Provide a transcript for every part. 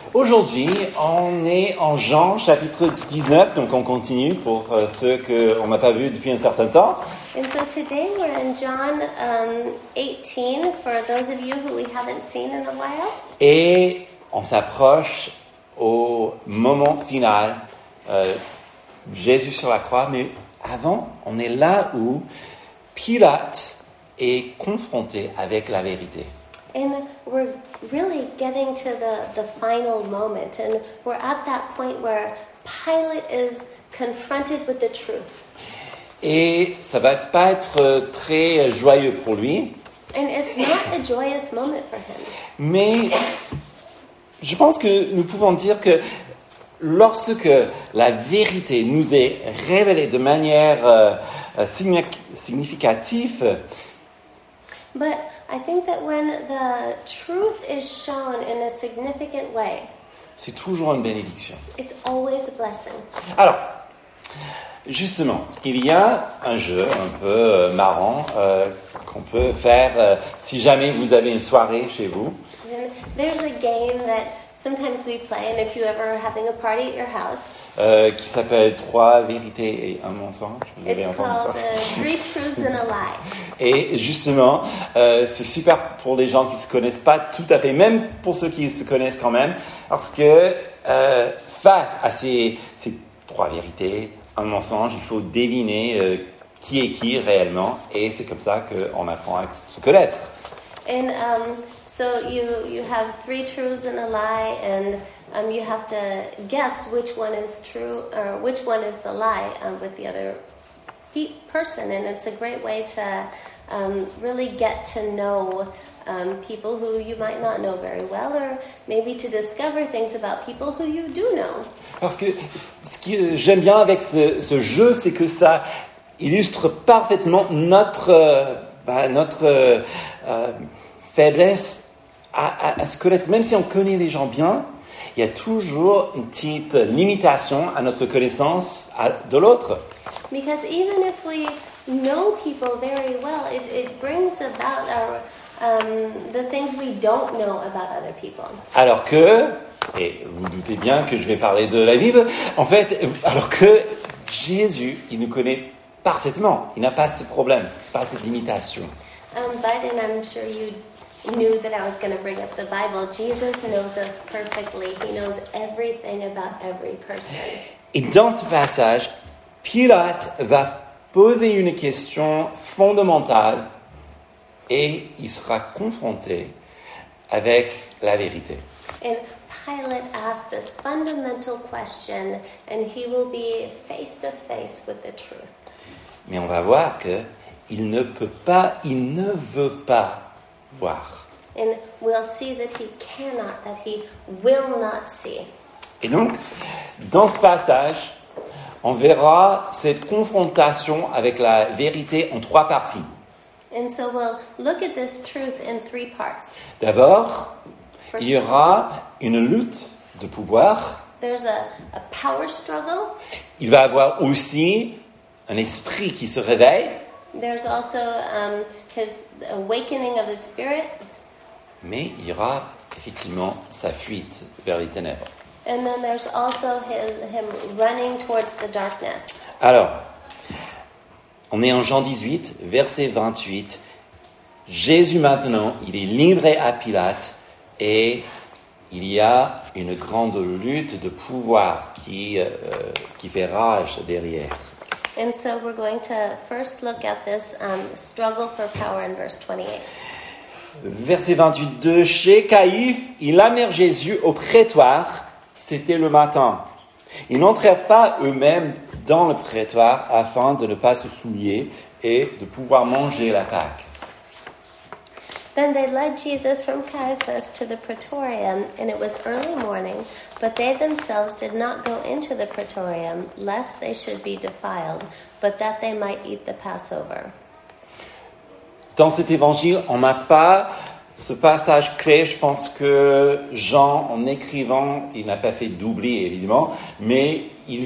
Aujourd'hui, on est en Jean, chapitre 19, donc on continue pour ceux qu'on n'a pas vus depuis un certain temps. And so today we're in John 18, for those of you who we haven't seen in a while. Et on s'approche au moment final, Jésus sur la croix, mais avant, on est là où Pilate est confronté avec la vérité. And we're really getting to the final moment, and we're at that point where Pilate is confronted with the truth. Et ça va pas être très joyeux pour lui. And it's not a joyous moment for him. Mais je pense que nous pouvons dire que lorsque la vérité nous est révélée de manière significative, But I think that when the truth is shown in a significant way, c'est toujours une bénédiction. it's always a blessing. Alors, justement, il y a un jeu un peu marrant qu'on peut faire si jamais vous avez une soirée chez vous. And there's a game that sometimes we play, and if you ever are having a party at your house, Qui s'appelle 3 vérités et un mensonge. Vous avez it's entendu called ça? 3 Truths and a Lie. Et justement, c'est super pour les gens qui ne se connaissent pas tout à fait, même pour ceux qui se connaissent quand même, parce que face à ces 3 vérités, un mensonge, il faut deviner qui est qui réellement, et c'est comme ça qu'on apprend à se connaître. And so you have 3 truths and a lie, and you have to guess which one is true or which one is the lie with the other person. And it's a great way to really get to know people who you might not know very well, or maybe to discover things about people who you do know. Parce que ce que j'aime bien avec ce jeu, c'est que ça illustre parfaitement notre faiblesse à se connaître. Même si on connaît les gens bien, il y a toujours une petite limitation à notre connaissance de l'autre. Because even if we know people very well, it brings about the things we don't know about other people. Alors que, et vous doutez bien que je vais parler de la Bible, en fait, alors que Jésus, il nous connaît parfaitement. Il n'a pas ce problème, pas cette limitation. But, and I'm sure you knew that I was going to bring up the Bible, Jesus knows us perfectly. He knows everything about every person. Et dans ce passage, Pilate va poser une question fondamentale et il sera confronté avec la vérité. And Pilate asked this fundamental question, and he will be face to face with the truth. Mais on va voir que il ne veut pas voir. And we'll see that he cannot, that he will not see. Et donc, dans ce passage, on verra cette confrontation avec la vérité en 3 parties. And so we'll look at this truth in 3 parts. D'abord, il y aura une lutte de pouvoir. There's a power struggle. Il va y avoir aussi un esprit qui se réveille. There's also his awakening of his spirit. Mais il y aura effectivement sa fuite vers les ténèbres. And then there's also him running towards the darkness. Alors, on est en Jean 18, verset 28. Jésus maintenant, il est livré à Pilate et il y a une grande lutte de pouvoir qui fait rage derrière. And so we're going to first look at this struggle for power in verse 28. Verset 28, chez Caïphe, ils amenèrent Jésus au prétoire. C'était le matin. Ils n'entrèrent pas eux-mêmes dans le prétoire afin de ne pas se souiller et de pouvoir manger la Pâque. Then they led Jesus from Caiaphas to the praetorium, and it was early morning, but they themselves did not go into the praetorium, lest they should be defiled, but that they might eat the Passover. Dans cet évangile, on n'a pas ce passage clé. Je pense que Jean, en écrivant, il n'a pas fait d'oubli, évidemment, mais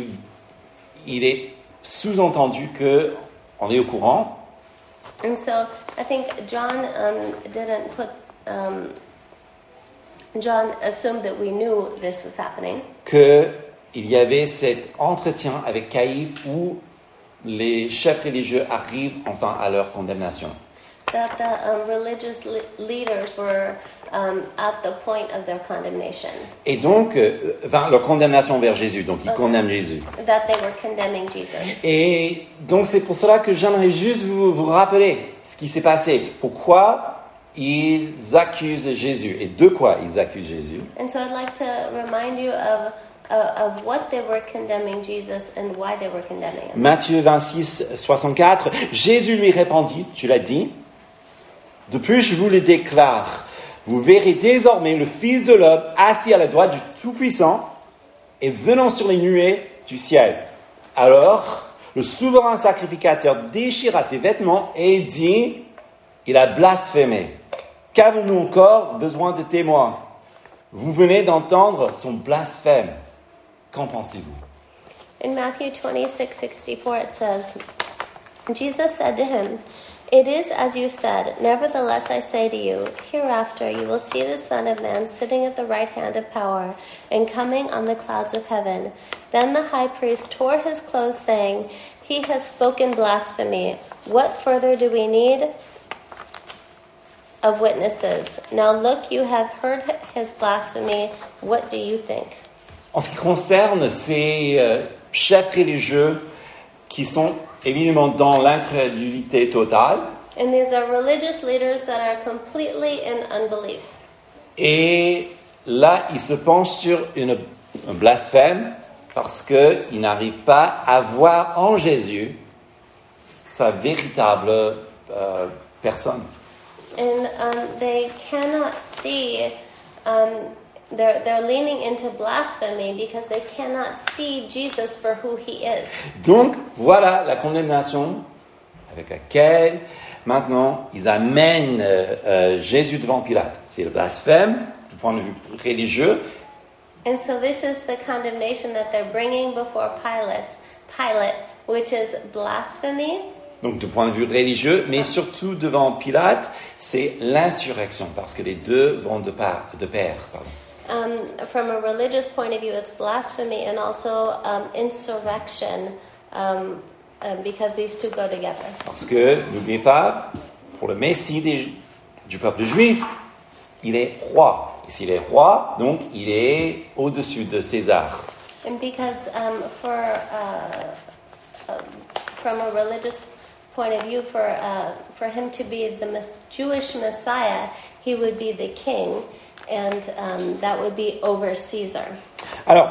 il est sous-entendu qu'on est au courant. And so I think John didn't put John assumed that we knew this was happening. qu'il y avait cet entretien avec Caïphe où les chefs religieux arrivent enfin à leur condamnation. That the religious leaders were at the point of their condemnation. Et donc, leur condamnation vers Jésus, donc ils condamnent Jésus. That they were condemning Jesus. Et donc c'est pour cela que j'aimerais juste vous rappeler ce qui s'est passé. Pourquoi ils accusent Jésus et de quoi ils accusent Jésus. And so I'd like to remind you of what they were condemning Jesus and why they were condemning him. Matthieu 26, 64, Jésus lui répondit, tu l'as dit, de plus je vous le déclare, vous verrez désormais le Fils de l'homme assis à la droite du Tout-Puissant et venant sur les nuées du ciel. Alors, le souverain sacrificateur déchira ses vêtements et dit, il a blasphémé. Qu'avons-nous encore besoin de témoins? Vous venez d'entendre son blasphème. Qu'en pensez-vous? In Matthew 26:64 it says, Jesus said to him, "It is as you said, nevertheless I say to you, hereafter you will see the Son of Man sitting at the right hand of power and coming on the clouds of heaven." Then the high priest tore his clothes, saying, "He has spoken blasphemy. What further do we need of witnesses? Now look, you have heard his blasphemy. What do you think?" En ce qui concerne ces chefs religieux qui sont évidemment dans l'incrédulité totale, And these are religious leaders that are completely in unbelief. et là ils se penchent sur un blasphème parce qu'ils n'arrivent pas à voir en Jésus sa véritable personne. And they cannot see, they're leaning into blasphemy because they cannot see Jesus for who he is. Donc voilà la condamnation avec laquelle maintenant ils amènent Jésus devant Pilate. C'est le blasphème du point de vue religieux. And so this is the condemnation that they're bringing before Pilate, which is blasphemy. Donc du point de vue religieux, mais surtout devant Pilate, c'est l'insurrection, parce que les deux vont de pair. Pardon. From a religious point of view, it's blasphemy and also insurrection, because these two go together. Parce que, n'oubliez pas, pour le Messie du peuple juif, il est roi. Et s'il est roi, donc il est au-dessus de César. And because from a religious point of view, for him to be the Jewish Messiah, he would be the king, and that would be over Caesar. Alors,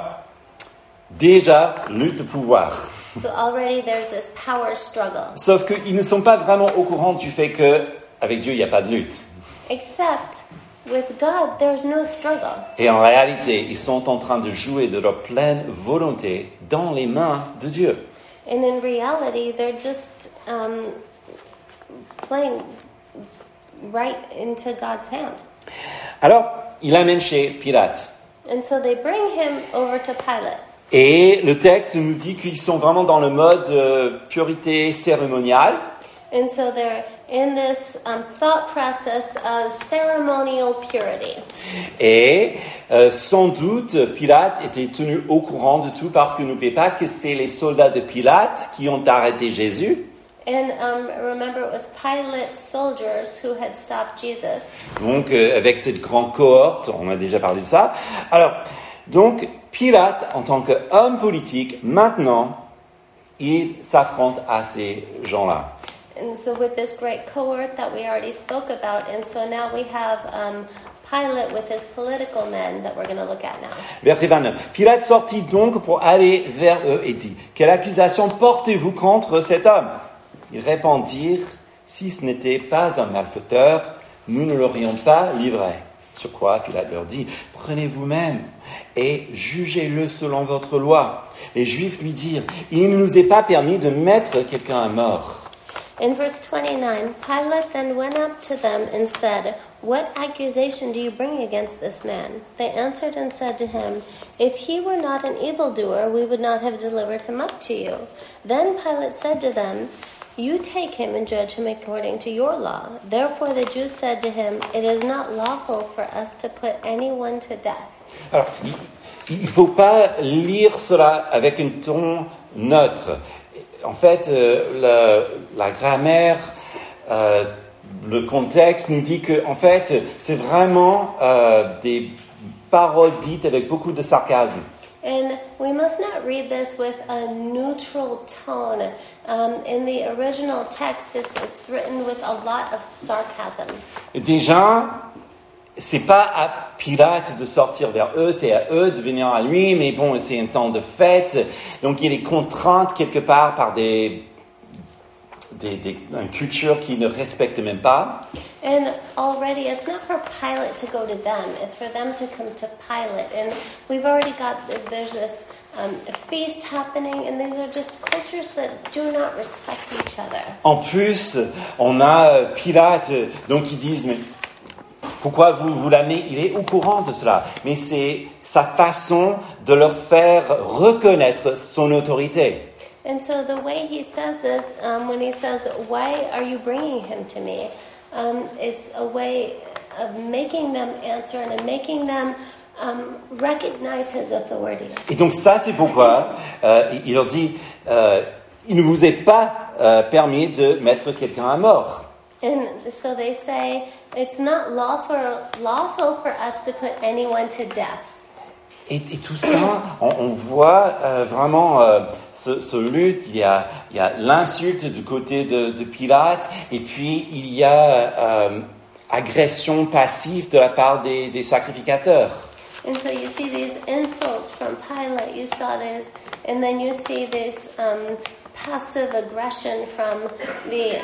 déjà, lutte de pouvoir. So already there's this power struggle. Sauf qu'ils ne sont pas vraiment au courant du fait qu'avec Dieu, il n'y a pas de lutte. Except with God, there's no struggle. Et en réalité, ils sont en train de jouer de leur pleine volonté dans les mains de Dieu. And in reality, they're just playing right into God's hand. Alors, il l'amène chez Pilate. And so they bring him over to Pilate. Et le texte nous dit qu'ils sont vraiment dans le mode purité cérémoniale. And so they're in this thought process of ceremonial purity. Et sans doute, Pilate était tenu au courant de tout parce que n'oubliez pas que c'est les soldats de Pilate qui ont arrêté Jésus. And remember, it was Pilate's soldiers who had stopped Jesus. Donc, avec cette grande cohorte, on a déjà parlé de ça. Alors, donc, Pilate, en tant qu'homme politique, maintenant, il s'affronte à ces gens-là. And so with this great cohort that we already spoke about, and so now we have Pilate with his political men that we're going to look at now. Verset 29. Pilate sortit donc pour aller vers eux et dit, « Quelle accusation portez-vous contre cet homme ?» Ils répondirent, « Si ce n'était pas un malfaiteur, nous ne l'aurions pas livré. » Sur quoi Pilate leur dit, « Prenez vous-même et jugez-le selon votre loi. » Les Juifs lui dirent, « Il ne nous est pas permis de mettre quelqu'un à mort. » In verse 29, Pilate then went up to them and said, "What accusation do you bring against this man?" They answered and said to him, "If he were not an evildoer, we would not have delivered him up to you." Then Pilate said to them, You take him and judge him according to your law. Therefore the Jews said to him, It is not lawful for us to put anyone to death. Alors, il ne faut pas lire cela avec un ton neutre. En fait, la grammaire, le contexte nous dit que, en fait, c'est vraiment des paroles dites avec beaucoup de sarcasme. And we must not read this with a neutral tone. In the original text, it's written with a lot of sarcasm. Déjà, c'est pas à Pilate de sortir vers eux, c'est à eux de venir à lui, mais bon, c'est un temps de fête, donc il est contraint quelque part par une culture qu'il ne respecte même pas. And already, it's not for Pilate to go to them, it's for them to come to Pilate. And we've already there's this feast happening, and these are just cultures that do not respect each other. En plus, on a Pilate, donc ils disent, mais pourquoi vous l'amenez? Il est au courant de cela, mais c'est sa façon de leur faire reconnaître son autorité. And so the way he says this, when he says, "Why are you bringing him to me?" It's a way of making them answer and making them recognize his authority. Et donc ça, c'est pourquoi il leur dit, il ne vous est pas permis de mettre quelqu'un à mort. And so they say, it's not lawful for us to put anyone to death. Et tout ça, on voit vraiment ce lutte. Il y a l'insulte du côté de Pilate, et puis il y a agression passive de la part des sacrificateurs. And so you see these insults from Pilate, you saw this, and then you see this passive aggression from the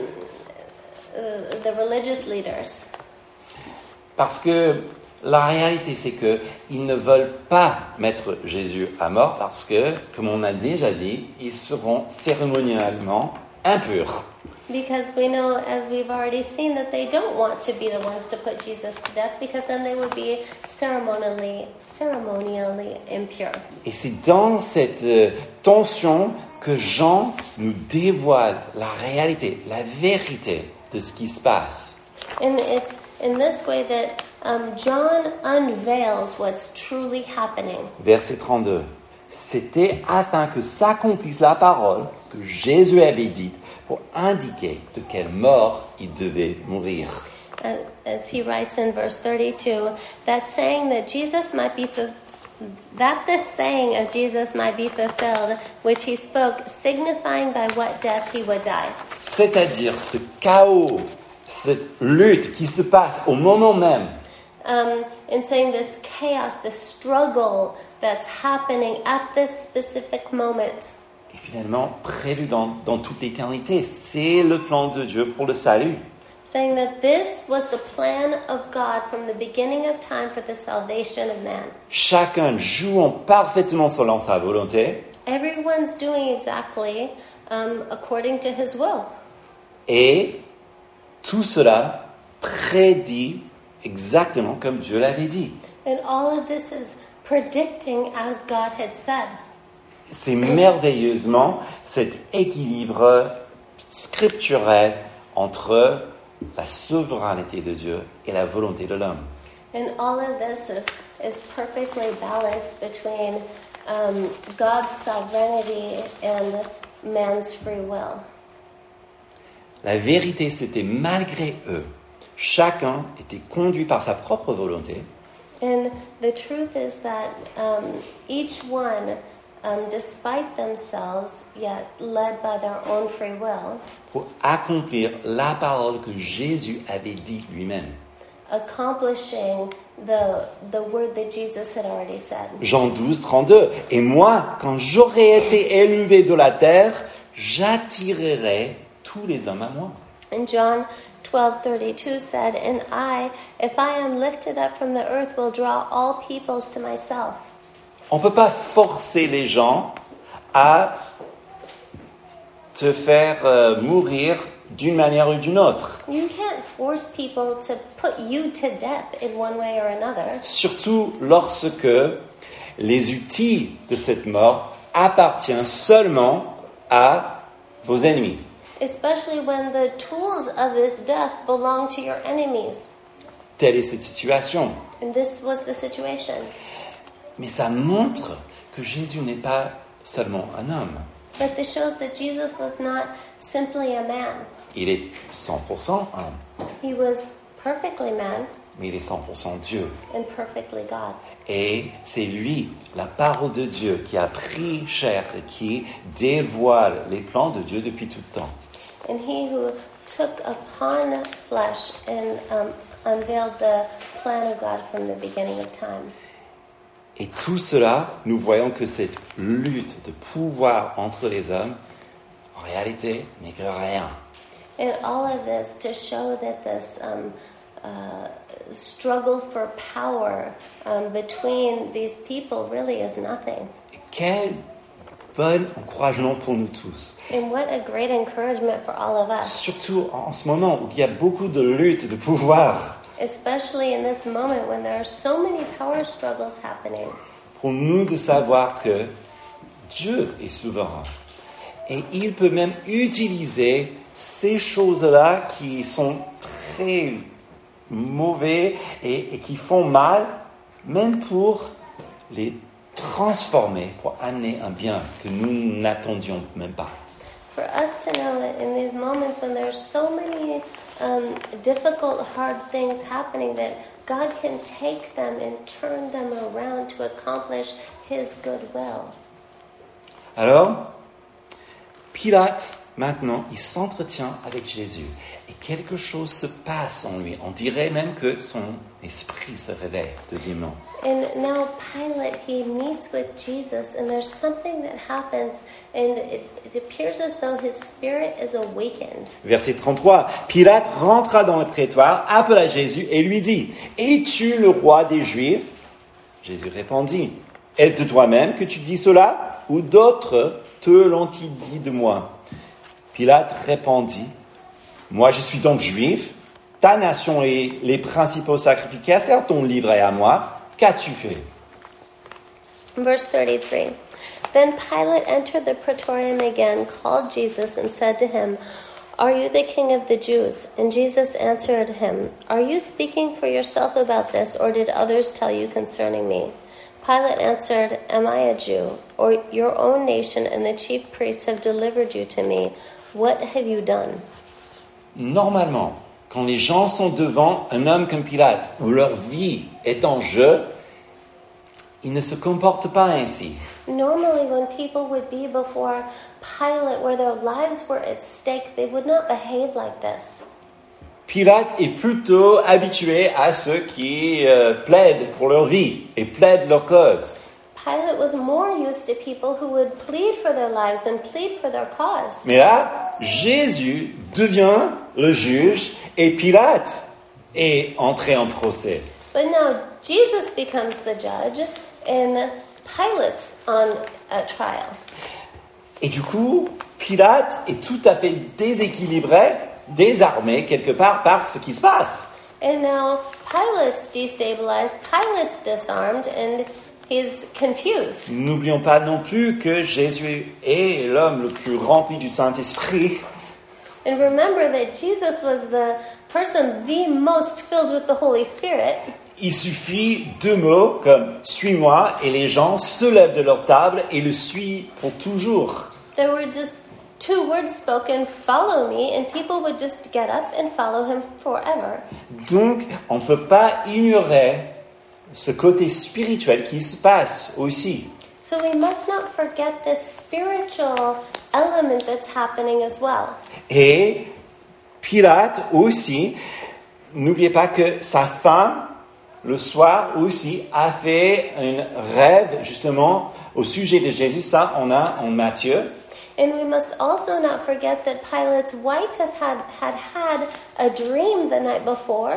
religious leaders. Parce que la réalité, c'est qu'ils ne veulent pas mettre Jésus à mort parce que, comme on a déjà dit, ils seront cérémonialement impurs. Because we know, as we've already seen, that they don't want to be the ones to put Jesus to death, because then they would be ceremonially impure. Et c'est dans cette tension que Jean nous dévoile la réalité, la vérité de ce qui se passe. And it's in this way that John unveils what's truly happening. Verset 32. C'était afin que s'accomplisse la parole que Jésus avait dite pour indiquer de quelle mort il devait mourir. As he writes in verse 32, that this saying of Jesus might be fulfilled, which he spoke, signifying by what death he would die. C'est-à-dire ce chaos, cette lutte qui se passe au moment même. In saying this chaos, this struggle that's happening at this specific moment. Et finalement, prévu dans toute l'éternité, c'est le plan de Dieu pour le salut. Saying that this was the plan of God from the beginning of time for the salvation of man. Chacun jouant parfaitement selon sa volonté. Everyone's doing exactly according to his will. Et tout cela prédit exactement comme Dieu l'avait dit. And all of this is predicting as God had said. C'est merveilleusement cet équilibre scripturel entre la souveraineté de Dieu et la volonté de l'homme. And all of this is perfectly balanced between God's sovereignty and man's free will. La vérité, c'était malgré eux. Chacun était conduit par sa propre volonté. And the truth is that each one, despite themselves, yet led by their own free will, pour accomplir la parole que Jésus avait dit lui-même. accomplishing the word that Jesus had already said. Jean 12, 32. Et moi, quand j'aurai été élevé de la terre, j'attirerai tous les hommes à moi. And John 12:32 said, "And I, if I am lifted up from the earth, will draw all peoples to myself." On ne peut pas forcer les gens à te faire mourir d'une manière ou d'une autre. You can't force people to put you to death in one way or another. Surtout lorsque les outils de cette mort appartiennent seulement à vos ennemis. especially when the tools of this death belong to your enemies. Telle est cette situation. And this was the situation. Mais ça montre que Jésus n'est pas seulement un homme. But this shows that Jesus was not simply a man. Il est 100% homme, He was perfectly man mais il est 100% Dieu. and perfectly God. Et c'est lui, la parole de Dieu, qui a pris chair et qui dévoile les plans de Dieu depuis tout le temps. And he who took upon flesh and unveiled the plan of God from the beginning of time. Et tout cela, nous voyons que cette lutte de pouvoir entre les hommes, en réalité, n'est que rien. And all of this to show that this struggle for power between these people really is nothing. Et quel bon encouragement pour nous tous. And what a great encouragement for all of us, Surtout en ce moment où il y a beaucoup de luttes de pouvoir. especially in this moment when there are so many power struggles happening. Pour nous de savoir que Dieu est souverain. Et il peut même utiliser ces choses-là qui sont très mauvais et qui font mal, même pour les transformer, pour amener un bien que nous n'attendions même pas. For us to know that in these moments when there's so many difficult, hard things happening, that God can take them and turn them around to accomplish His good will. Alors, Pilate, maintenant, il s'entretient avec Jésus. Et quelque chose se passe en lui. On dirait même que son esprit se réveille, deuxièmement. And now Pilate, he meets with Jesus, and there's something that happens, and it appears as though his spirit is awakened. Verset 33. Pilate rentra dans le prétoire, appela Jésus et lui dit, « Es-tu le roi des Juifs ?» Jésus répondit, « Est-ce de toi-même que tu dis cela, ou d'autres te l'ont-ils dit de moi ?» Pilate répondit, « Moi je suis donc juif, ta nation et les principaux sacrificateurs t'ont livré à moi. Qu'as-tu fait ?» Verse 33. Then Pilate entered the praetorium again, called Jesus, and said to him, "Are you the king of the Jews?" And Jesus answered him, "Are you speaking for yourself about this, or did others tell you concerning me?" Pilate answered, "Am I a Jew? Or your own nation and the chief priests have delivered you to me? What have you done?" Normalement, quand les gens sont devant un homme comme Pilate, où leur vie est en jeu, ils ne se comportent pas ainsi. Normally, when people would be before Pilate, where their lives were at stake, they would not behave like this. Pilate est plutôt habitué à ceux qui plaident pour leur vie et plaident leur cause. Pilate was more used to people who would plead for their lives and plead for their cause. Mais là, Jésus devient le juge et Pilate est entré en procès. But now Jesus becomes the judge and Pilate's on a trial. Et du coup, Pilate est tout à fait déséquilibré, désarmé quelque part par ce qui se passe. And now Pilate's destabilized, Pilate's disarmed, and he's confused. N'oublions pas non plus que Jésus est l'homme le plus rempli du Saint-Esprit. And remember that Jesus was the person the most filled with the Holy Spirit. Il suffit 2 mots comme « suis-moi » et les gens se lèvent de leur table et le suivent pour toujours. There were just 2 words spoken, "Follow me," and people would just get up and follow him forever. Donc, on ne peut pas ignorer ce côté spirituel qui se passe aussi. So we must not forget this spiritual element that's happening as well. Et Pilate aussi, n'oubliez pas que sa femme, le soir aussi, a fait un rêve justement au sujet de Jésus. Ça, on a en Matthieu. And we must also not forget that Pilate's wife had a dream the night before.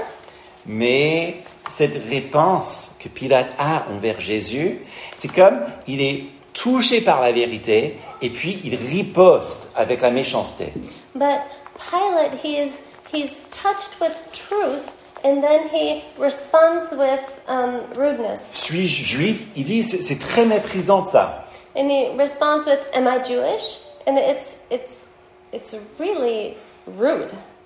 Mais cette réponse que Pilate a envers Jésus, c'est comme il est touché par la vérité et puis il riposte avec la méchanceté. But Pilate, he's touched with truth, and then he responds with rudeness. Suis-je juif? Il dit, c'est très méprisant de ça. And he responds with, "Am I Jewish?" And it's it's really rude.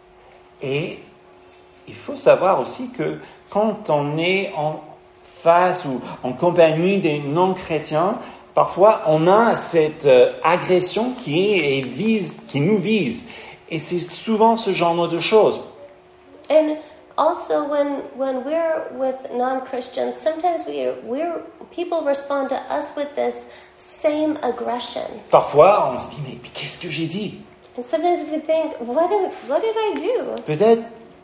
Et il faut savoir aussi que quand on est en face ou en compagnie des non-chrétiens, parfois on a cette agression qui nous vise. Et c'est souvent ce genre de choses. And also when we're with non-Christians, sometimes people respond to us with this same aggression. Parfois on se dit, mais qu'est-ce que j'ai dit? And sometimes we think, what did I do? Peut-être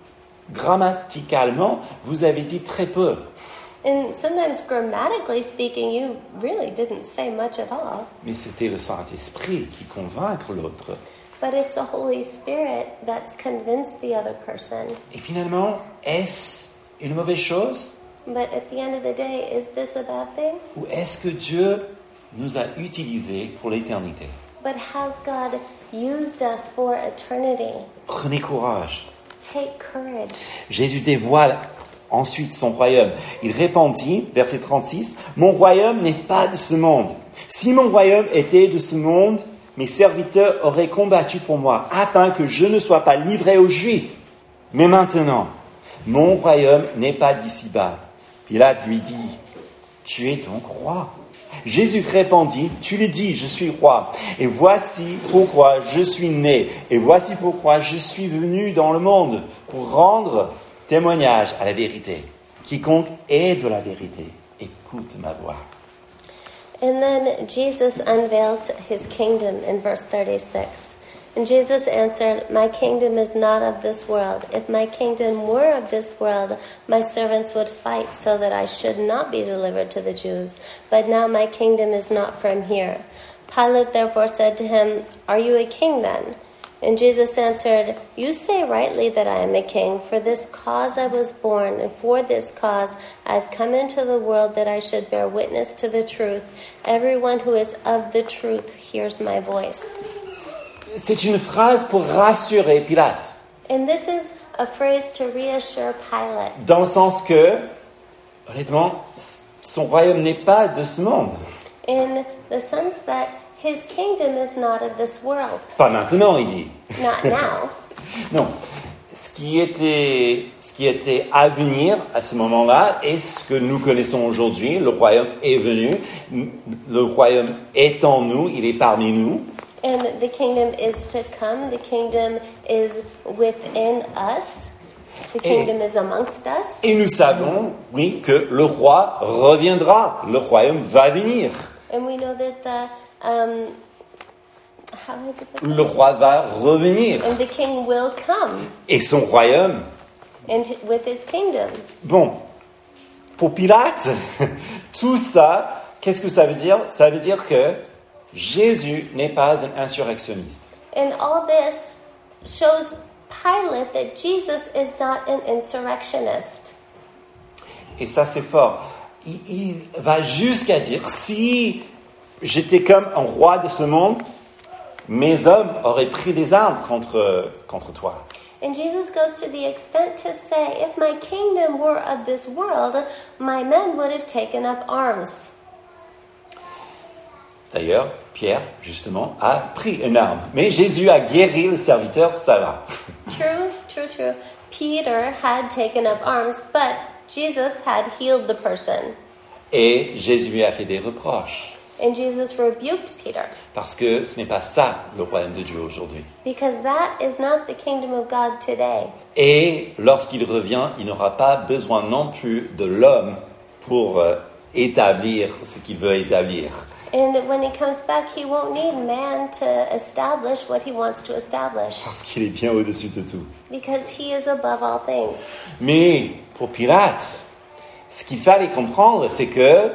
grammaticalement, vous avez dit très peu. And sometimes grammatically speaking, you really didn't say much at all. Mais c'était le Saint-Esprit qui convainc l'autre. But it's the Holy Spirit that's convinced the other person. Et finalement, est-ce une mauvaise chose? But at the end of the day, is this a bad thing? Ou est-ce que Dieu nous a utilisés pour l'éternité? But has God used us for eternity? Prenez courage. Take courage. Jésus dévoile ensuite son royaume. Il répondit, verset 36, « Mon royaume n'est pas de ce monde. Si mon royaume était de ce monde, mes serviteurs auraient combattu pour moi, afin que je ne sois pas livré aux Juifs. Mais maintenant, mon royaume n'est pas d'ici-bas. » Pilate lui dit, « Tu es donc roi. » Jésus répondit, « Tu le dis, je suis roi. Et voici pourquoi je suis né. Et voici pourquoi je suis venu dans le monde, pour rendre témoignage à la vérité. Quiconque est de la vérité, écoute ma voix. » And then Jesus unveils his kingdom in verse 36. And Jesus answered, "My kingdom is not of this world. If my kingdom were of this world, my servants would fight so that I should not be delivered to the Jews. But now my kingdom is not from here." Pilate therefore said to him, "Are you a king then?" And Jesus answered, "You say rightly that I am a king. For this cause I was born, and for this cause I have come into the world, that I should bear witness to the truth. Everyone who is of the truth hears my voice." C'est une phrase pour rassurer Pilate, And this is a phrase to reassure Pilate, dans le sens que, honnêtement, son royaume n'est pas de ce monde. in the sense that his kingdom is not of this world. Pas maintenant, il dit. Not now. Non. Ce qui était à venir à ce moment-là est ce que nous connaissons aujourd'hui. Le royaume est venu. Le royaume est en nous. Il est parmi nous. And the kingdom is to come. The kingdom is within us. The kingdom is amongst us. Et nous savons, oui, que le roi reviendra. Le royaume va venir. And we know that how did you put that? Le roi va revenir. And the king will come. Et son royaume. And with his kingdom. Bon, pour Pilate, tout ça, qu'est-ce que ça veut dire? Ça veut dire que Jésus n'est pas un insurrectionniste. And all this shows Pilate that Jesus is not an insurrectionist. Et ça, c'est fort. Il va jusqu'à dire, si j'étais comme un roi de ce monde, mes hommes auraient pris des armes contre toi. And Jesus goes to the extent to say, if my kingdom were of this world, my men would have taken up arms. D'ailleurs, Pierre, justement, a pris une arme. Mais Jésus a guéri le serviteur, ça va. True. Peter had taken up arms, but Jesus had healed the person. Et Jésus lui a fait des reproches. And Jesus rebuked Peter. Parce que ce n'est pas ça, le royaume de Dieu aujourd'hui. Because that is not the kingdom of God today. Et lorsqu'il revient, il n'aura pas besoin non plus de l'homme pour établir ce qu'il veut établir. And when he comes back, he won't need man to establish what he wants to establish. Parce qu'il est bien au-dessus de tout. Because he is above all things. Mais pour Pilate, ce qu'il fallait comprendre, c'est que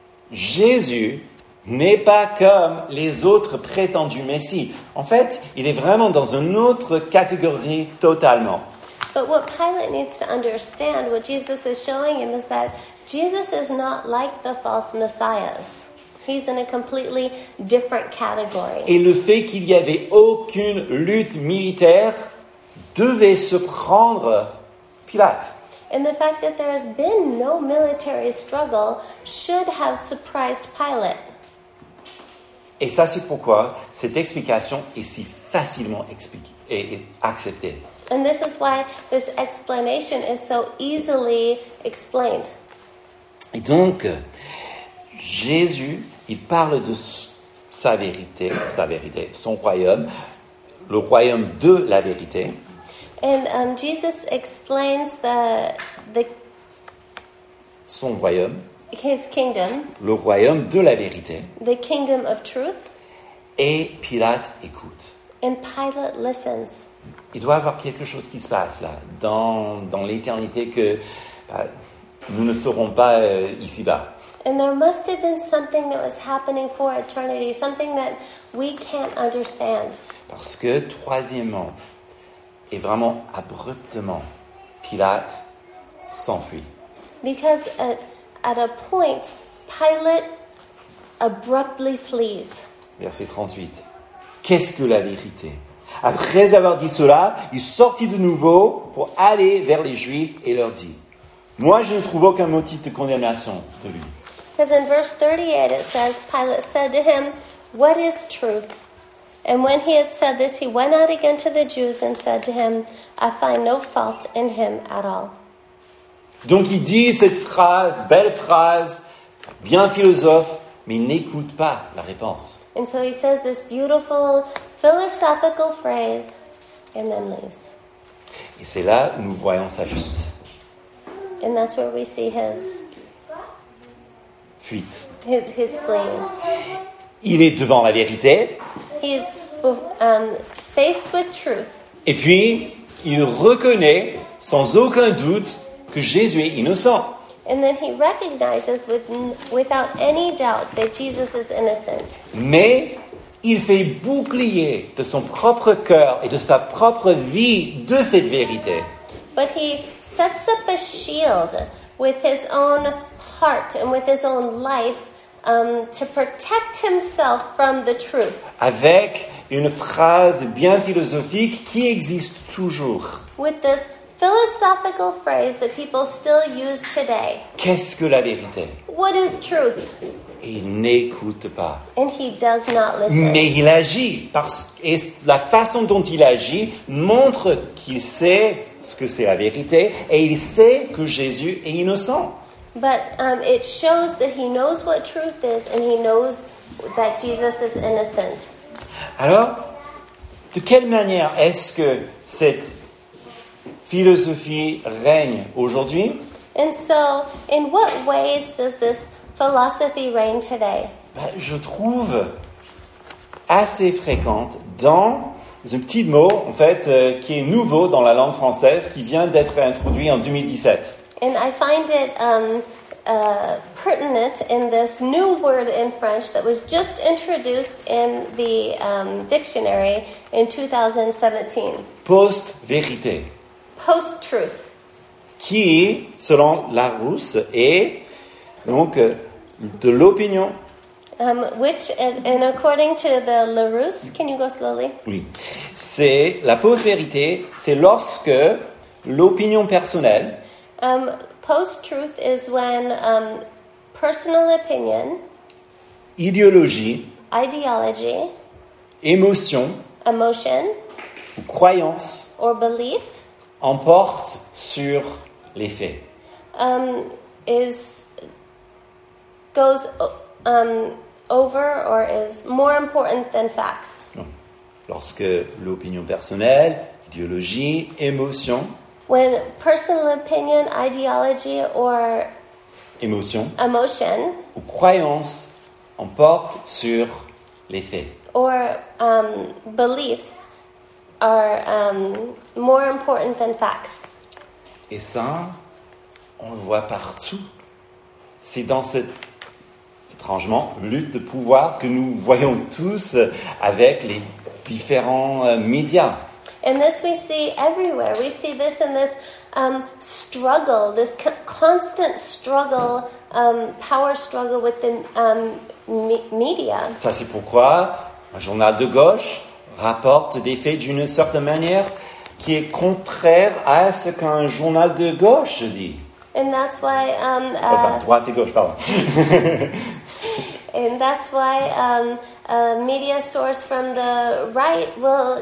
Jésus n'est pas comme les autres prétendus Messie. En fait, il est vraiment dans une autre catégorie totalement. But what Pilate needs to understand, what Jesus is showing him, is that Jesus is not like the false messiahs. He's in a completely different category. Et le fait qu'il n'y avait aucune lutte militaire devait surprendre Pilate. And the fact that there has been no military struggle should have surprised Pilate. Et ça, c'est pourquoi cette explication est si facilement expliqué et accepté. And this is why this explanation is so easily explained. Et donc, Jésus, il parle de sa vérité, son royaume, le royaume de la vérité. And Jesus explains Son royaume, his kingdom, le royaume de la vérité. the kingdom of truth, Et Pilate écoute. and Pilate listens. Il doit y avoir quelque chose qui se passe là, dans l'éternité que nous ne saurons pas ici-bas. And there must have been something that was happening for eternity, something that we can't understand. Parce que, troisièmement, et vraiment abruptement, Pilate s'enfuit. Because at a point, Pilate abruptly flees. Verset 38. Qu'est-ce que la vérité? Après avoir dit cela, il sortit de nouveau pour aller vers les Juifs et leur dit: moi, je ne trouve aucun motif de condamnation de lui. Because in verse 38 it says, Pilate said to him, "What is truth?" And when he had said this, he went out again to the Jews and said to him, "I find no fault in him at all." Donc il dit cette phrase, belle phrase, bien philosophe, mais il n'écoute pas la réponse. And so he says this beautiful philosophical phrase and then leaves. Et c'est là où nous voyons sa fuite. And that's where we see his fleeing. Il est devant la vérité. He's faced with truth. Et puis, il reconnaît sans aucun doute que Jésus est innocent. And then he recognizes without any doubt that Jesus is innocent. Mais il fait bouclier de son propre cœur et de sa propre vie de cette vérité. But he sets up a shield with his own heart and with his own life to protect himself from the truth. Avec une phrase bien philosophique qui existe toujours. With this philosophical phrase that people still use today. Qu'est-ce que la vérité? What is truth? Et il n'écoute pas. And he does not listen. Mais il agit. Et la façon dont il agit montre qu'il sait ce que c'est la vérité et il sait que Jésus est innocent. But it shows that he knows what truth is and he knows that Jesus is innocent. Alors, de quelle manière est-ce que cette philosophie règne aujourd'hui? And so, in what ways does this philosophy reign today? Je trouve assez fréquente dans un petit mot, en fait, qui est nouveau dans la langue française, qui vient d'être introduit en 2017. And I find it pertinent in this new word in French that was just introduced in the dictionary in 2017. Post-vérité. Post-truth. Qui, selon Larousse, est donc de l'opinion. Which, and according to the Larousse, can you go slowly? Oui. C'est la post-vérité, c'est lorsque l'opinion personnelle. Post-truth is when personal opinion, idéologie, ideology, émotion, emotion, ou croyance or belief emporte sur les faits. Goes over or is more important than facts. Lorsque l'opinion personnelle, idéologie, émotion. When personal opinion, ideology, or emotion ou croyance emporte sur les faits. Or beliefs are more important than facts. Et ça, on le voit partout. C'est dans cette, étrangement, lutte de pouvoir que nous voyons tous avec les différents médias. And this we see everywhere. We see this in this struggle, this constant struggle, power struggle with the media. Ça, c'est pourquoi un journal de gauche rapporte des faits d'une certaine manière qui est contraire à ce qu'un journal de gauche dit. And that's why Enfin, droite et gauche, pardon. And that's why a media source from the right will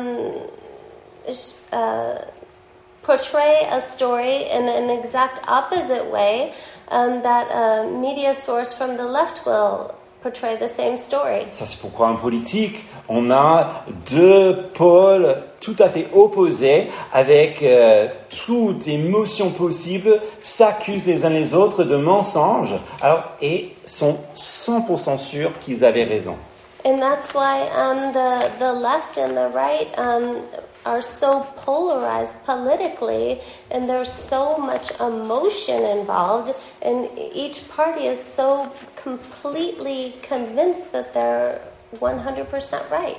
portray a story in an exact opposite way that a media source from the left will portray the same story. Ça, c'est pourquoi en politique, on a deux pôles tout à fait opposés, avec toutes les émotions possibles, s'accusent les uns les autres de mensonges, et sont 100% sûrs qu'ils avaient raison. And that's why the left and the right are so polarized politically, and there's so much emotion involved, and each party is so completely convinced that they're 100% right.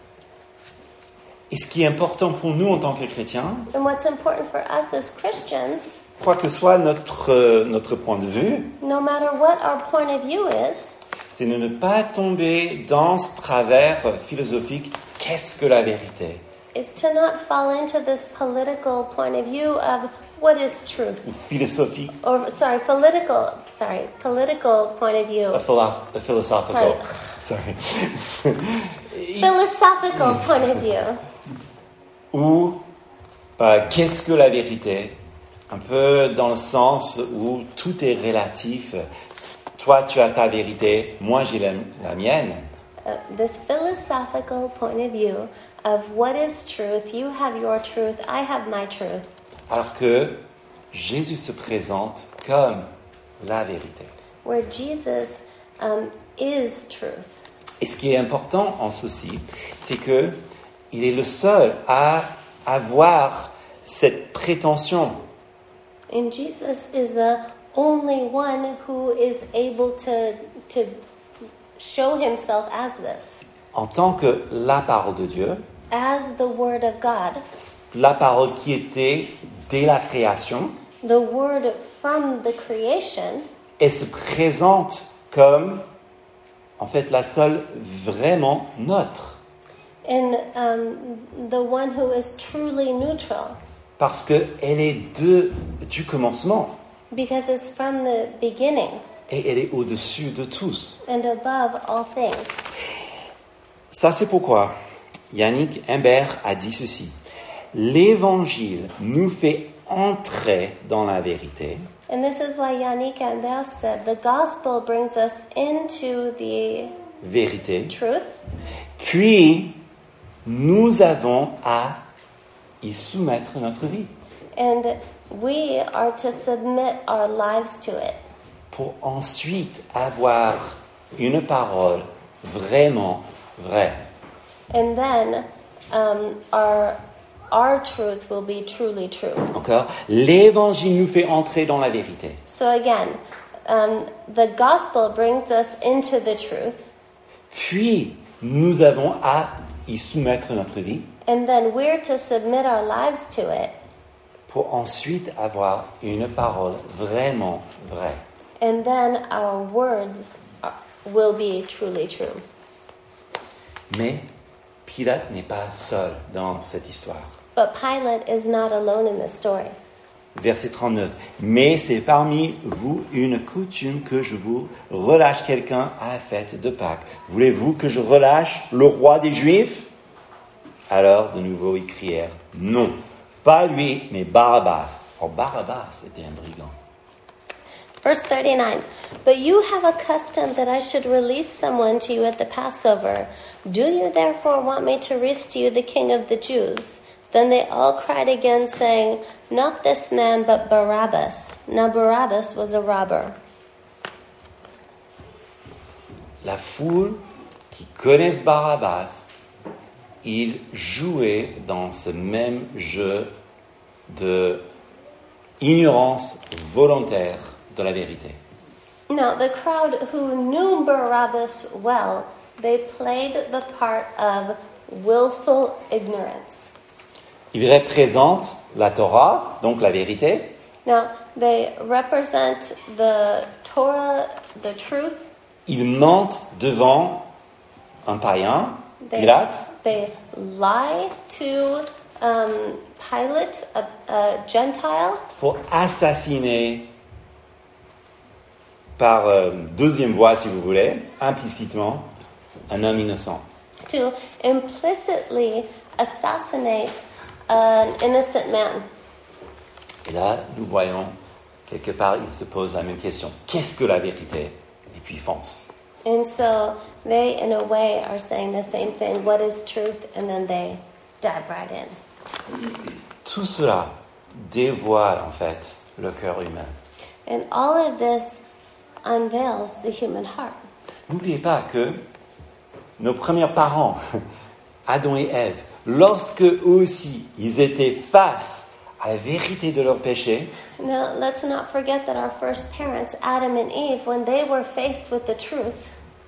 Et ce qui est important pour nous en tant que chrétiens, And what's important for us as Christians, quoi que soit notre point de vue, no matter what our point of view is, c'est de ne pas tomber dans ce travers philosophique « qu'est-ce que la vérité ?» is to not fall into this political point of view of what is truth. Philosophique, Or, political point of view. a philosophical. Sorry. Philosophical point of view. Ou qu'est-ce que la vérité? Un peu dans le sens où tout est relatif. Toi, tu as ta vérité, moi, j'ai la mienne. This philosophical point of view of what is truth. You have your truth, I have my truth. Alors que Jésus se présente comme la vérité. Where Jesus is truth. Et ce qui est important en ceci, c'est que il est le seul à avoir cette prétention. And Jesus is the only one who is able to show himself as this. En tant que la parole de Dieu, As the Word of God, la parole qui était dès la création, the Word from the creation, elle se présente comme, en fait, la seule vraiment neutre. and the one who is truly neutral, Parce qu'elle est du commencement. because it's from the beginning Et elle est au-dessus de tous. and above all things. Ça, c'est pourquoi Yannick Imbert a dit ceci. L'Évangile nous fait entrer dans la vérité. And this is why Yannick Ambert said, the gospel brings us into the Vérité. truth, Puis, nous avons à y soumettre notre vie. and we are to submit our lives to it, Pour ensuite avoir une parole vraiment vraie. and then our truth will be truly true. Encore, l'Évangile nous fait entrer dans la vérité. So again, the gospel brings us into the truth, Puis, nous avons à y soumettre notre vie and then we're to submit our lives to it, pour ensuite avoir une parole vraiment vraie. and then our words will be truly true. Mais Pilate n'est pas seul dans cette histoire. But Pilate is not alone in this story. Verset 39. Mais c'est parmi vous une coutume que je vous relâche quelqu'un à la fête de Pâques. Voulez-vous que je relâche le roi des Juifs? Alors de nouveau ils crièrent non, pas lui, mais Barabbas. Or Barabbas était un brigand. Verse 39, but you have a custom that I should release someone to you at the Passover. Do you therefore want me to release to you the king of the Jews? Then they all cried again, saying, not this man, but Barabbas. Now Barabbas was a robber. La foule qui connaissent Barabbas, ils jouaient dans ce même jeu de ignorance volontaire de la vérité. Now the crowd who knew Barabbas well, they played the part of willful ignorance. Ils représentent la Torah, donc la vérité, Now they represent the Torah, the truth. ils mentent devant un païen, Pilate, They lie to Pilate, a Gentile, pour assassiner par deuxième voie, si vous voulez, implicitement, un homme innocent. to implicitly assassinate an innocent man. Et là, nous voyons, quelque part, il se pose la même question. Qu'est-ce que la vérité? Et puis il fonce. And so they, in a way, are saying the same thing. What is truth? And then they dive right in. Tout cela dévoile en fait le cœur humain. And all of this unveils the human heart. N'oubliez pas que nos premiers parents, Adam et Ève, lorsque eux aussi ils étaient face à la vérité de leur péché, Now, let's not forget that our first parents, Adam and Eve, when they were faced with the truth,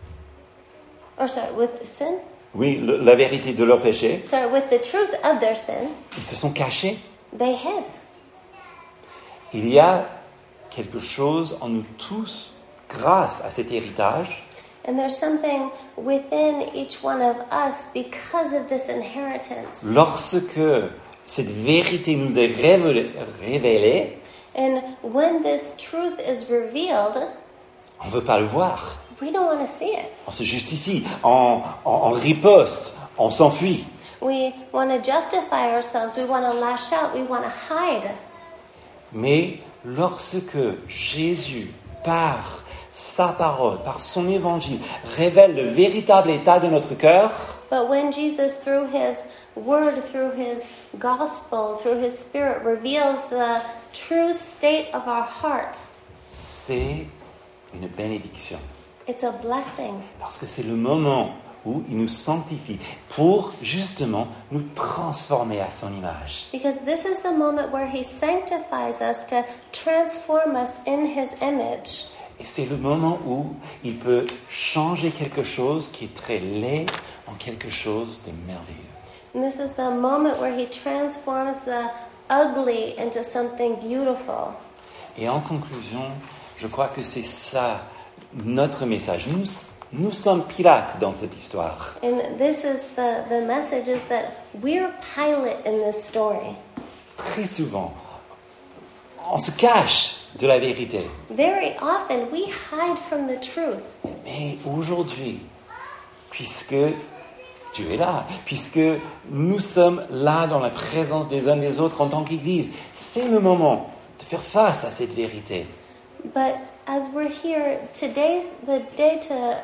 with the sin, oui, la vérité de leur péché, with the truth of their sin, ils se sont cachés. they hid. Il y a quelque chose en nous tous, grâce à cet héritage, And there's something within each one of us because of this inheritance. lorsque cette vérité nous est révélée, And when this truth is revealed, on ne veut pas le voir. we don't want to see it. On se justifie, on riposte, on s'enfuit. We want to justify ourselves. We want to lash out. We want to hide. Mais lorsque Jésus, par sa parole, par son évangile, révèle le véritable état de notre cœur, But when Jesus, through his word, through his gospel, through his spirit, reveals the true state of our heart, c'est une bénédiction. it's a blessing. Parce que c'est le moment où il nous sanctifie pour justement nous transformer à son image. Because this is the moment where he sanctifies us to transform us in his image. Et c'est le moment où il peut changer quelque chose qui est très laid en quelque chose de merveilleux. And this is the moment where he transforms the ugly into something beautiful. Et en conclusion, je crois que c'est ça notre message. Nous sommes Pilate dans cette histoire. And this is the message is that we're Pilate in this story. Très souvent, on se cache de la vérité. Very often we hide from the truth. Mais aujourd'hui, puisque Dieu est là, puisque nous sommes là dans la présence des uns des autres en tant qu'Église, c'est le moment de faire face à cette vérité. But as we're here, today's the day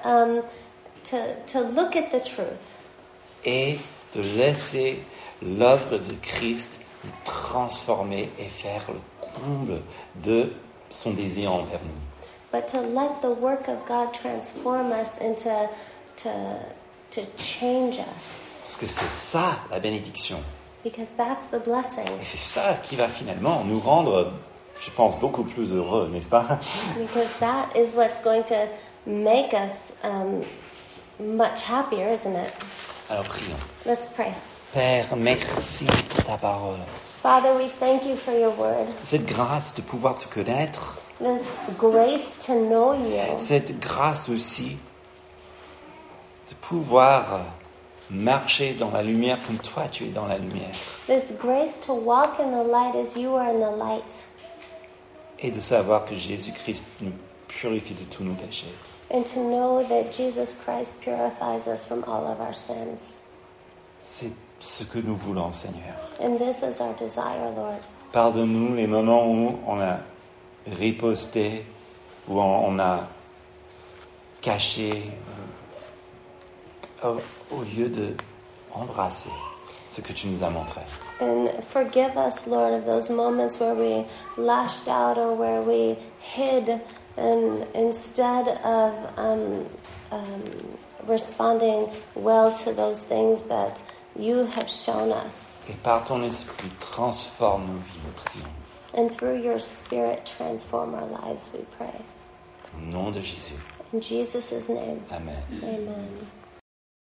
to look at the truth Et de laisser l'œuvre de Christ nous transformer et faire le comble de son désir envers nous. but to let the work of God transform us into to change us, Parce que c'est ça la bénédiction. because that's the blessing. Et c'est ça qui va finalement nous rendre, je pense, beaucoup plus heureux, n'est-ce pas? Because that is what's going to make us much happier, isn't it? Alors prions. Let's pray. Père, merci pour ta parole. Father, we thank you for your word. Cette grâce de pouvoir te connaître, This grace to know you. cette grâce aussi de pouvoir marcher dans la lumière comme toi tu es dans la lumière. This grace to walk in the light as you are in the light. Et de savoir que Jésus-Christ nous purifie de tous nos péchés. And to know that Jesus Christ purifies us from all of our sins. C'est ce que nous voulons, Seigneur. And this is our desire, Lord. Pardonne-nous les moments où on a riposté, où on a caché, au lieu de embrasser ce que tu nous as montré. And forgive us, Lord, of those moments where we lashed out or where we hid, and instead of responding well to those things that you have shown us. Et par ton esprit, transforme nos vies, nous prions. And through your Spirit, transform our lives, we pray. Au nom de Jésus. In Jesus' name, Amen. amen.